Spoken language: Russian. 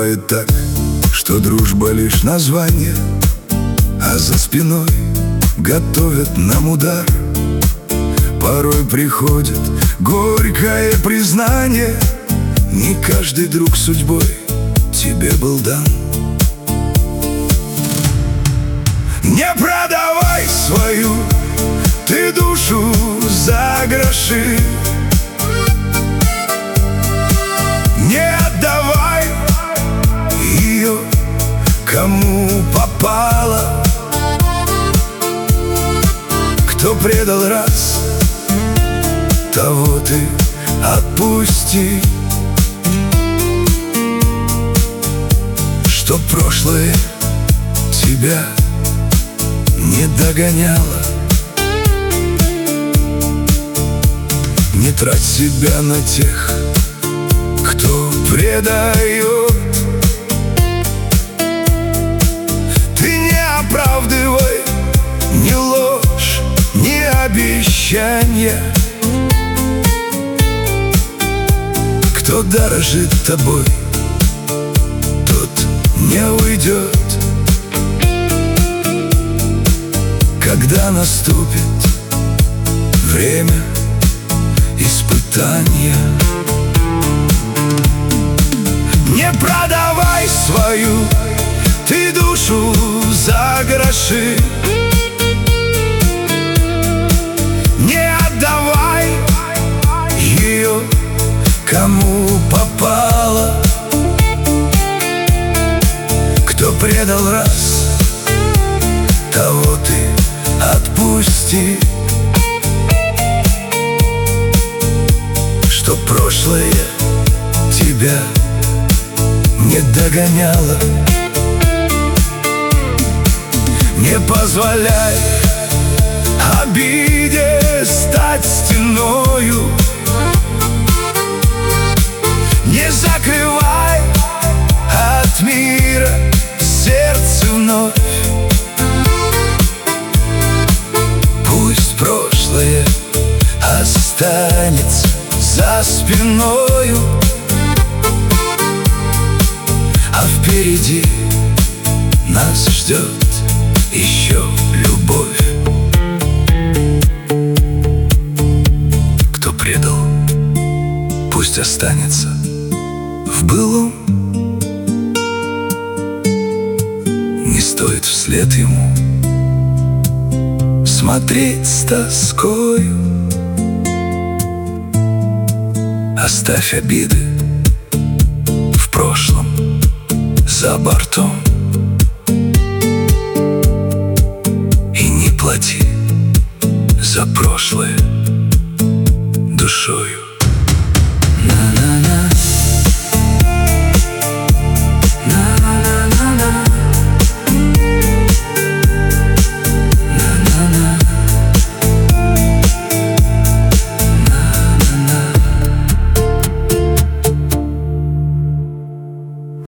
Бывает так, что дружба лишь название, а за спиной готовят нам удар. Порой приходит горькое признание: не каждый друг судьбой тебе был дан. Не продавай свою ты душу за гроши, не отдавай ее кому попало. Кто предал раз, того ты отпусти, чтоб прошлое тебя не догоняло. Не трать себя на тех, кто предает. Ты не оправдывай ни ложь, ни обещания. Кто дорожит тобой, тот не уйдет. Когда наступит время испытания, не продавай свою ты душу за гроши, не отдавай ее кому попало. Кто предал раз, того ты отпусти, чтоб прошлое тебя не догоняло. Не позволяй обиде стать стеною, не закрывай от мира сердце вновь. Пусть прошлое останется за спиною, а впереди нас ждет еще любовь. Кто предал, пусть останется в былом. Не стоит вслед ему смотреть с тоскою. Оставь обиды в прошлом за бортом и не плати за прошлое душою.